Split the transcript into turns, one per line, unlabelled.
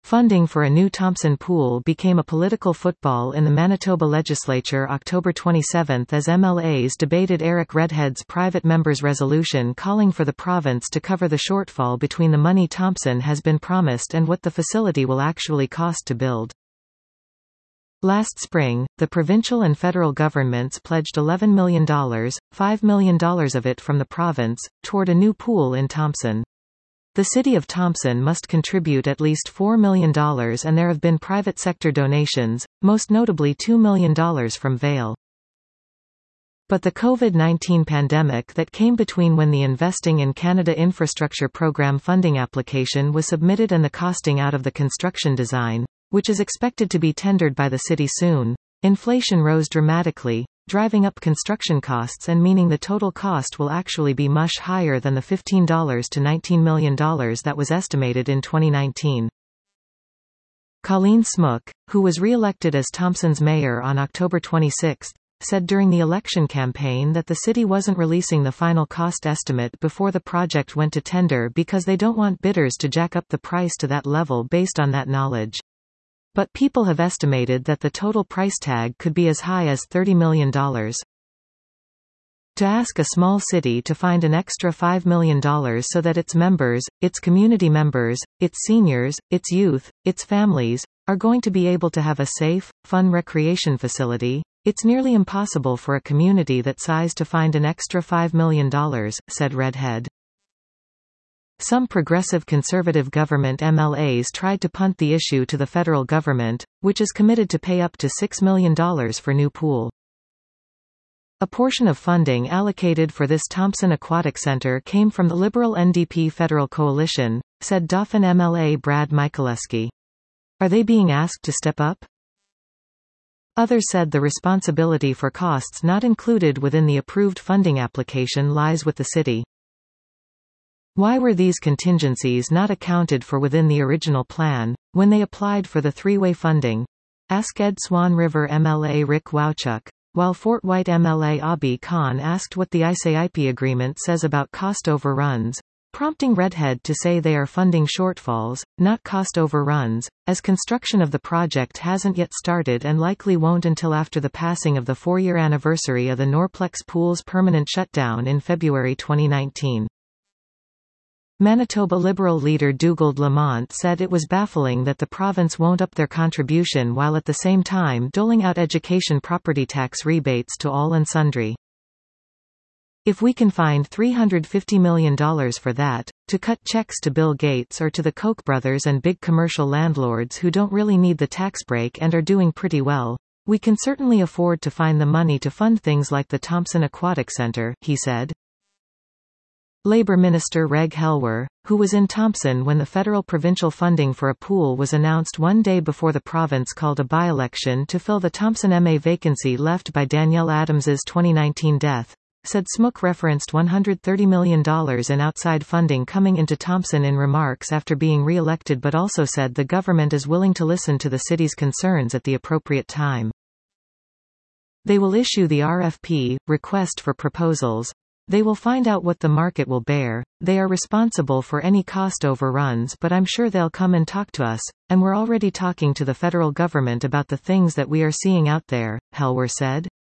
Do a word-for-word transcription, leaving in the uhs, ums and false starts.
Funding for a new Thompson pool became a political football in the Manitoba legislature October twenty-seventh as M L As debated Eric Redhead's private members' resolution calling for the province to cover the shortfall between the money Thompson has been promised and what the facility will actually cost to build. Last spring, the provincial and federal governments pledged eleven million dollars, five million dollars of it from the province, toward a new pool in Thompson. The city of Thompson must contribute at least four million dollars and there have been private sector donations, most notably two million dollars from Vail. But the COVID nineteen pandemic that came between when the Investing in Canada Infrastructure Program funding application was submitted and the costing out of the construction design, which is expected to be tendered by the city soon, inflation rose dramatically, driving up construction costs and meaning the total cost will actually be much higher than the fifteen to nineteen million dollars that was estimated in twenty nineteen. Colleen Smook, who was re-elected as Thompson's mayor on October twenty-sixth, said during the election campaign that the city wasn't releasing the final cost estimate before the project went to tender because they don't want bidders to jack up the price to that level based on that knowledge. But people have estimated that the total price tag could be as high as thirty million dollars. To ask a small city to find an extra five million dollars so that its members, its community members, its seniors, its youth, its families, are going to be able to have a safe, fun recreation facility, it's nearly impossible for a community that size to find an extra five million dollars, said Redhead. Some progressive conservative government M L As tried to punt the issue to the federal government, which is committed to pay up to six million dollars for new pool. A portion of funding allocated for this Thompson Aquatic Centre came from the Liberal N D P federal coalition, said Dauphin M L A Brad Michaleski. Are they being asked to step up? Others said the responsibility for costs not included within the approved funding application lies with the city. Why were these contingencies not accounted for within the original plan, when they applied for the three-way funding? Asked Ed Swan River M L A Rick Wowchuk, while Fort White M L A Abi Khan asked what the I C I P agreement says about cost overruns, prompting Redhead to say they are funding shortfalls, not cost overruns, as construction of the project hasn't yet started and likely won't until after the passing of the four-year anniversary of the Norplex Pool's permanent shutdown in February twenty nineteen. Manitoba Liberal leader Dougald Lamont said it was baffling that the province won't up their contribution while at the same time doling out education property tax rebates to all and sundry. If we can find three hundred fifty million dollars for that, to cut checks to Bill Gates or to the Koch brothers and big commercial landlords who don't really need the tax break and are doing pretty well, we can certainly afford to find the money to fund things like the Thompson Aquatic Centre, he said. Labour Minister Reg Helwer, who was in Thompson when the federal-provincial funding for a pool was announced one day before the province called a by-election to fill the Thompson M A vacancy left by Danielle Adams's twenty nineteen death, said Smook referenced one hundred thirty million dollars in outside funding coming into Thompson in remarks after being re-elected, but also said the government is willing to listen to the city's concerns at the appropriate time. They will issue the R F P, request for proposals. They will find out what the market will bear. They are responsible for any cost overruns, but I'm sure they'll come and talk to us, and we're already talking to the federal government about the things that we are seeing out there, Helwer said.